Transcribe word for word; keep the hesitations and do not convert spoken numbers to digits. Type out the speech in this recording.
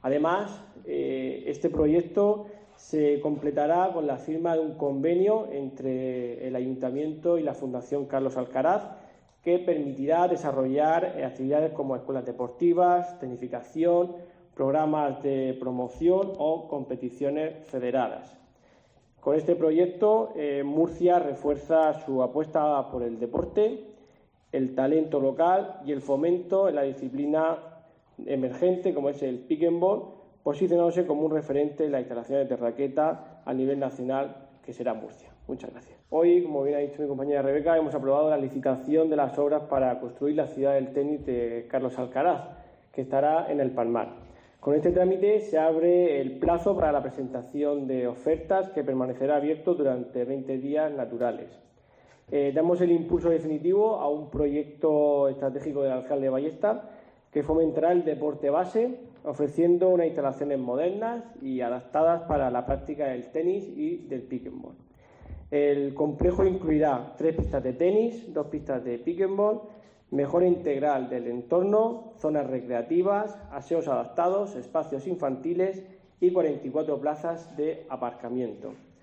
Además, eh, este proyecto se completará con la firma de un convenio entre el Ayuntamiento y la Fundación Carlos Alcaraz, que permitirá desarrollar actividades como escuelas deportivas, tecnificación, programas de promoción o competiciones federadas. Con este proyecto, eh, Murcia refuerza su apuesta por el deporte, el talento local y el fomento en la disciplina emergente como es el pick and ball, posicionándose como un referente en las instalaciones de raqueta a nivel nacional, que será Murcia. Muchas gracias. Hoy, como bien ha dicho mi compañera Rebeca, hemos aprobado la licitación de las obras para construir la ciudad del tenis de Carlos Alcaraz, que estará en el Palmar. Con este trámite se abre el plazo para la presentación de ofertas, que permanecerá abierto durante veinte días naturales. Eh, damos el impulso definitivo a un proyecto estratégico del alcalde de Ballesta que fomentará el deporte base, ofreciendo unas instalaciones modernas y adaptadas para la práctica del tenis y del pick and ball. El complejo incluirá tres pistas de tenis, dos pistas de pick and ball, mejora integral del entorno, zonas recreativas, aseos adaptados, espacios infantiles y cuarenta y cuatro plazas de aparcamiento.